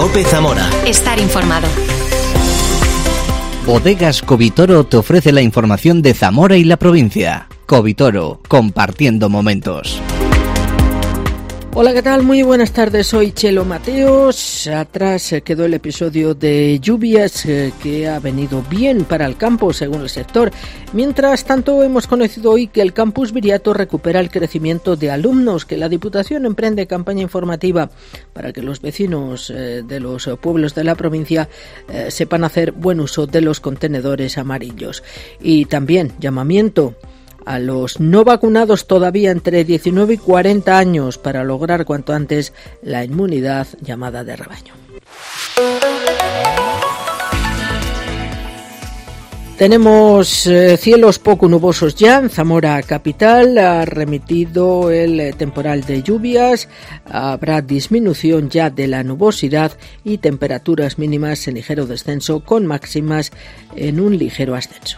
COPE Zamora. Estar informado. Bodegas Covitoro te ofrece la información de Zamora y la provincia. Covitoro, compartiendo momentos. Hola, ¿qué tal? Muy buenas tardes, soy Chelo Mateos. Atrás quedó el episodio de lluvias que ha venido bien para el campo, según el sector. Mientras tanto, hemos conocido hoy que el Campus Viriato recupera el crecimiento de alumnos, que la Diputación emprende campaña informativa para que los vecinos de los pueblos de la provincia sepan hacer buen uso de los contenedores amarillos. Y también llamamiento a los no vacunados todavía entre 19 y 40 años para lograr cuanto antes la inmunidad llamada de rebaño. Tenemos cielos poco nubosos ya en Zamora capital, ha remitido el temporal de lluvias, habrá disminución ya de la nubosidad y temperaturas mínimas en ligero descenso con máximas en un ligero ascenso.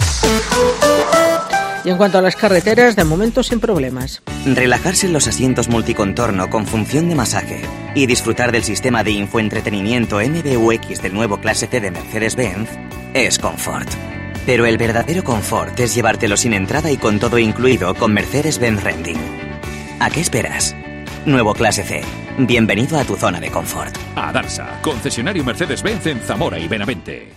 Y en cuanto a las carreteras, de momento sin problemas. Relajarse en los asientos multicontorno con función de masaje y disfrutar del sistema de infoentretenimiento MBUX del nuevo Clase C de Mercedes-Benz es confort. Pero el verdadero confort es llevártelo sin entrada y con todo incluido con Mercedes-Benz Renting. ¿A qué esperas? Nuevo Clase C. Bienvenido a tu zona de confort. Adarsa, concesionario Mercedes-Benz en Zamora y Benavente.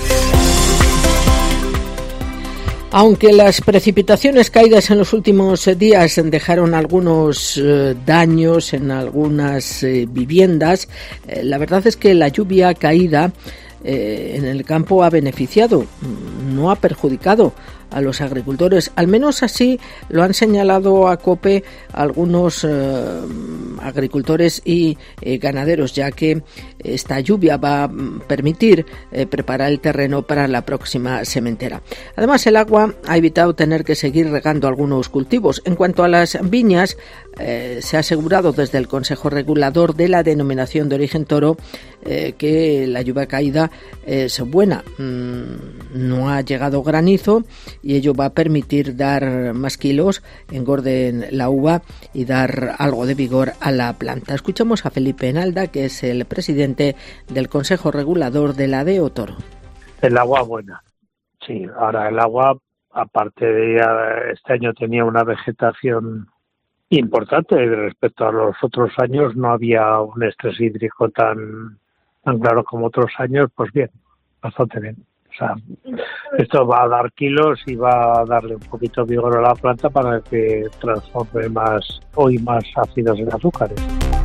Aunque las precipitaciones caídas en los últimos días dejaron algunos daños en algunas viviendas, la verdad es que la lluvia caída en el campo ha beneficiado, no ha perjudicado a los agricultores. Al menos así lo han señalado a COPE algunos agricultores y ganaderos, ya que esta lluvia va a permitir preparar el terreno para la próxima sementera. Además, el agua ha evitado tener que seguir regando algunos cultivos. En cuanto a las viñas, se ha asegurado desde el Consejo Regulador de la Denominación de Origen Toro que la lluvia caída es buena. No ha llegado granizo y ello va a permitir dar más kilos, engorden la uva y dar algo de vigor a la planta. Escuchamos a Felipe Enalda, que es el presidente del Consejo Regulador de la DO Toro. El agua buena, sí. Ahora el agua, aparte de este año tenía una vegetación importante respecto a los otros años, no había un estrés hídrico tan claro como otros años, pues bien, bastante bien. O sea, esto va a dar kilos y va a darle un poquito de vigor a la planta para que transforme más ácidos en azúcares.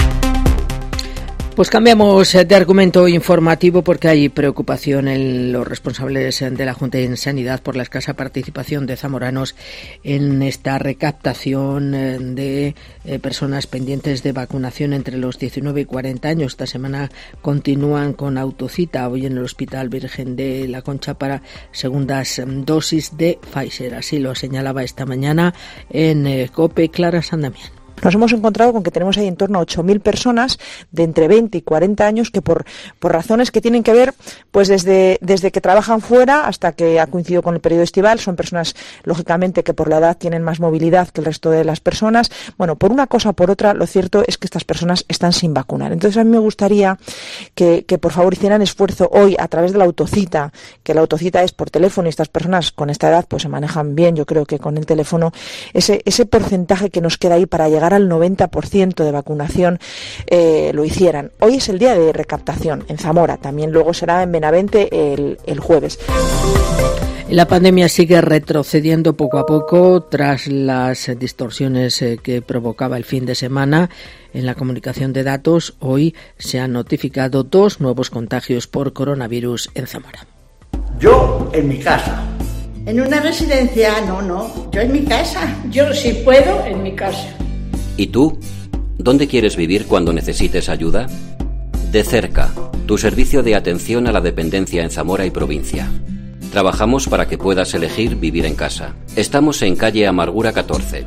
Pues cambiamos de argumento informativo porque hay preocupación en los responsables de la Junta de Sanidad por la escasa participación de zamoranos en esta recaptación de personas pendientes de vacunación entre los 19 y 40 años. Esta semana continúan con autocita hoy en el Hospital Virgen de la Concha para segundas dosis de Pfizer. Así lo señalaba esta mañana en COPE Clara San Damián. Nos hemos encontrado con que tenemos ahí en torno a 8.000 personas de entre 20 y 40 años que por razones que tienen que ver pues desde que trabajan fuera hasta que ha coincidido con el periodo estival, son personas lógicamente que por la edad tienen más movilidad que el resto de las personas. Bueno, por una cosa o por otra, lo cierto es que estas personas están sin vacunar. Entonces a mí me gustaría que por favor hicieran esfuerzo hoy a través de la autocita, que la autocita es por teléfono y estas personas con esta edad pues se manejan bien, yo creo que con el teléfono, ese porcentaje que nos queda ahí para llegar al 90% de vacunación lo hicieran. Hoy es el día de recaptación en Zamora, también luego será en Benavente el jueves. La pandemia sigue retrocediendo poco a poco tras las distorsiones que provocaba el fin de semana. En la comunicación de datos, hoy se han notificado 2 nuevos contagios por coronavirus en Zamora. Yo en mi casa. En una residencia, no, yo en mi casa. Yo si puedo, en mi casa. ¿Y tú? ¿Dónde quieres vivir cuando necesites ayuda? De cerca, tu servicio de atención a la dependencia en Zamora y provincia. Trabajamos para que puedas elegir vivir en casa. Estamos en calle Amargura 14,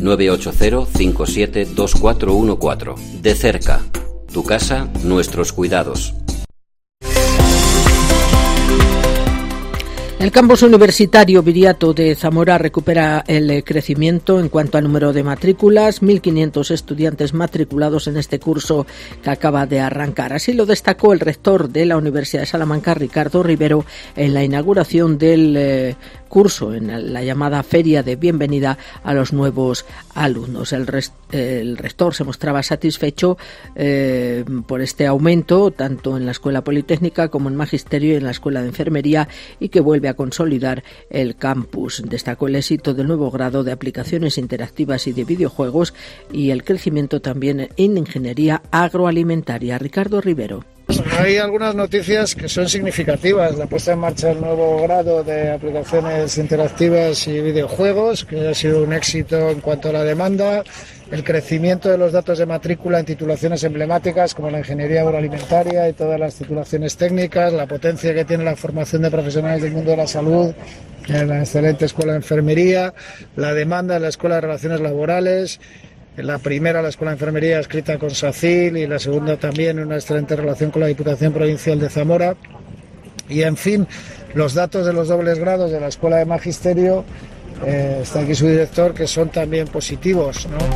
980-572414. De cerca, tu casa, nuestros cuidados. El campus universitario Viriato de Zamora recupera el crecimiento en cuanto al número de matrículas, 1.500 estudiantes matriculados en este curso que acaba de arrancar. Así lo destacó el rector de la Universidad de Salamanca, Ricardo Rivero, en la inauguración del curso, en la llamada Feria de Bienvenida a los nuevos alumnos. El rector se mostraba satisfecho por este aumento, tanto en la Escuela Politécnica como en Magisterio y en la Escuela de Enfermería, y que vuelve a consolidar el campus. Destacó el éxito del nuevo grado de aplicaciones interactivas y de videojuegos y el crecimiento también en ingeniería agroalimentaria. Ricardo Rivero. Hay algunas noticias que son significativas. La puesta en marcha del nuevo grado de aplicaciones interactivas y videojuegos, que ha sido un éxito en cuanto a la demanda, el crecimiento de los datos de matrícula en titulaciones emblemáticas como la ingeniería agroalimentaria y todas las titulaciones técnicas, la potencia que tiene la formación de profesionales del mundo de la salud en la excelente Escuela de Enfermería, la demanda en la Escuela de Relaciones Laborales. La primera, la Escuela de Enfermería, escrita con SACIL, y la segunda también una excelente relación con la Diputación Provincial de Zamora. Y, en fin, los datos de los dobles grados de la Escuela de Magisterio, está aquí su director, que son también positivos, ¿no?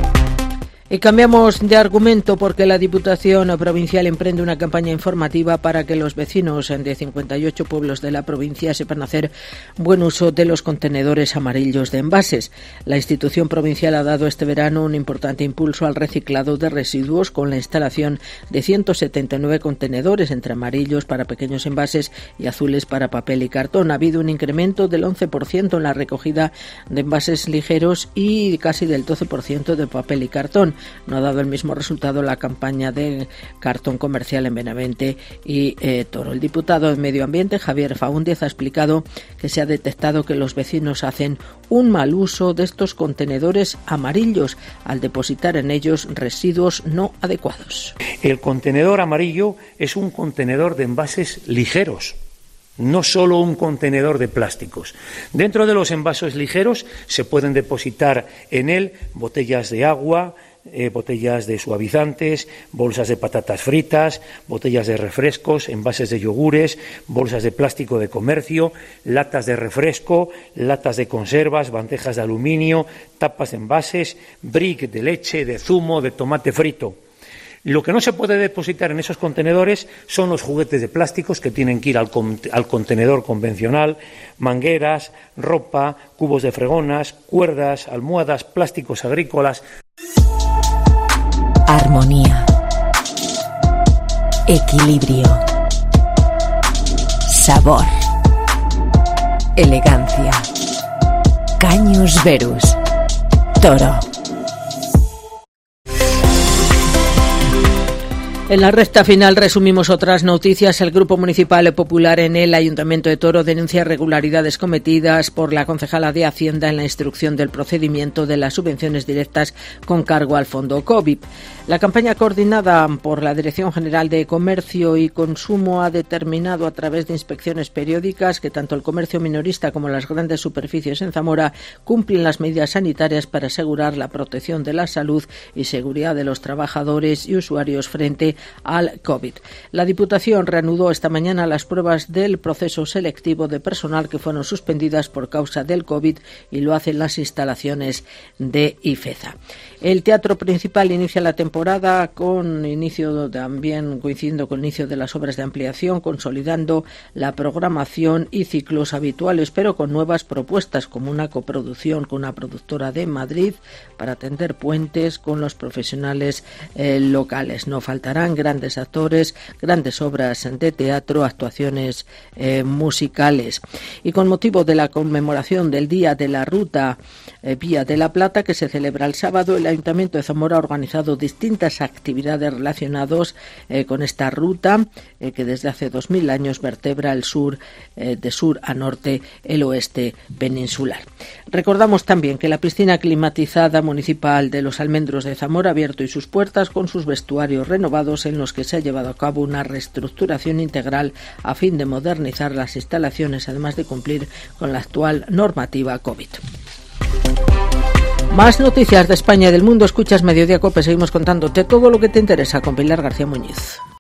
Y cambiamos de argumento porque la Diputación Provincial emprende una campaña informativa para que los vecinos de 58 pueblos de la provincia sepan hacer buen uso de los contenedores amarillos de envases. La institución provincial ha dado este verano un importante impulso al reciclado de residuos con la instalación de 179 contenedores entre amarillos para pequeños envases y azules para papel y cartón. Ha habido un incremento del 11% en la recogida de envases ligeros y casi del 12% de papel y cartón. No ha dado el mismo resultado la campaña de cartón comercial en Benavente y Toro. El diputado de Medio Ambiente, Javier Faúndez, ha explicado que se ha detectado que los vecinos hacen un mal uso de estos contenedores amarillos al depositar en ellos residuos no adecuados. El contenedor amarillo es un contenedor de envases ligeros, no solo un contenedor de plásticos. Dentro de los envases ligeros se pueden depositar en él botellas de agua, botellas de suavizantes, bolsas de patatas fritas, botellas de refrescos, envases de yogures, bolsas de plástico de comercio, latas de refresco, latas de conservas, bandejas de aluminio, tapas de envases, brick de leche, de zumo, de tomate frito. Lo que no se puede depositar en esos contenedores son los juguetes de plásticos que tienen que ir al contenedor convencional, mangueras, ropa, cubos de fregonas, cuerdas, almohadas, plásticos agrícolas. Armonía, equilibrio, sabor, elegancia. Caños Verus, Toro. En la recta final resumimos otras noticias. El Grupo Municipal Popular en el Ayuntamiento de Toro denuncia irregularidades cometidas por la concejala de Hacienda en la instrucción del procedimiento de las subvenciones directas con cargo al fondo COVID. La campaña coordinada por la Dirección General de Comercio y Consumo ha determinado a través de inspecciones periódicas que tanto el comercio minorista como las grandes superficies en Zamora cumplen las medidas sanitarias para asegurar la protección de la salud y seguridad de los trabajadores y usuarios frente al COVID. La Diputación reanudó esta mañana las pruebas del proceso selectivo de personal que fueron suspendidas por causa del COVID y lo hacen las instalaciones de IFEZA. El Teatro Principal inicia la temporada con inicio también coincidiendo con el inicio de las obras de ampliación, consolidando la programación y ciclos habituales, pero con nuevas propuestas como una coproducción con una productora de Madrid para tender puentes con los profesionales locales. No faltarán grandes actores, grandes obras de teatro, actuaciones musicales. Y con motivo de la conmemoración del Día de la Ruta Vía de la Plata, que se celebra el sábado, el Ayuntamiento de Zamora ha organizado distintas actividades relacionadas con esta ruta que desde hace 2000 años vertebra el sur, de sur a norte, el oeste peninsular. Recordamos también que la piscina climatizada municipal de Los Almendros de Zamora ha abierto sus puertas con sus vestuarios renovados, en los que se ha llevado a cabo una reestructuración integral a fin de modernizar las instalaciones, además de cumplir con la actual normativa COVID. Más noticias de España y del mundo. Escuchas Mediodía COPE. Seguimos contándote todo lo que te interesa con Pilar García Muñiz.